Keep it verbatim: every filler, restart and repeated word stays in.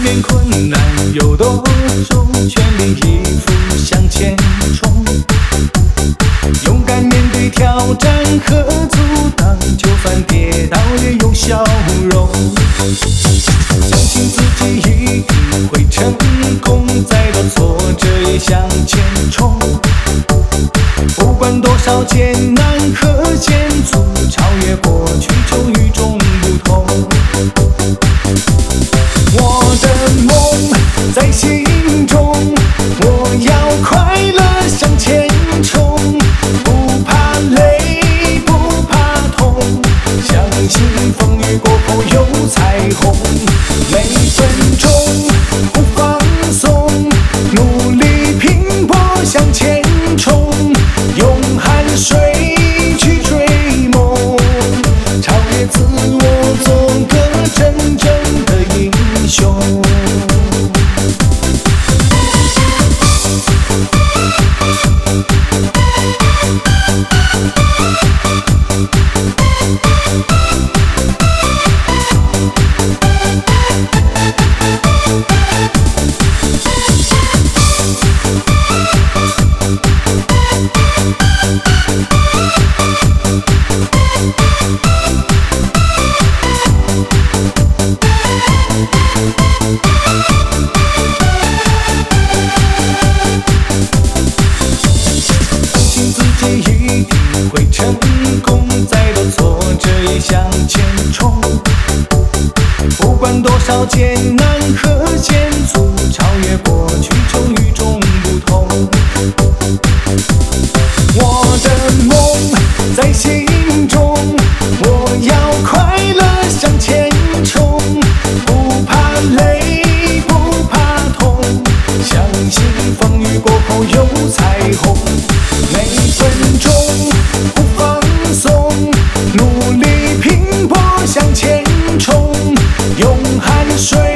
面困难有多重，全力以赴向前冲，勇敢面对挑战和阻挡，就算跌倒也有笑容，相信自己一定会成功，再多挫折也向前冲，不管多少艰难和险阻，超越过去就与众不同。我的梦在心中，我要快乐向前冲，不怕累，不怕痛，相信风雨过后有彩虹。每分钟不放松，努力拼搏向前冲，用汗水去追梦，超越自我，做个真正的英雄。一定会成功，再多挫折也向前冲，不管多少艰难和险阻，超越过去就与众不同。我的梦在心中，我要快乐向前冲，不怕累，不怕痛，相信风雨过后有彩虹。每分钟不放松，努力拼搏向前冲，用汗水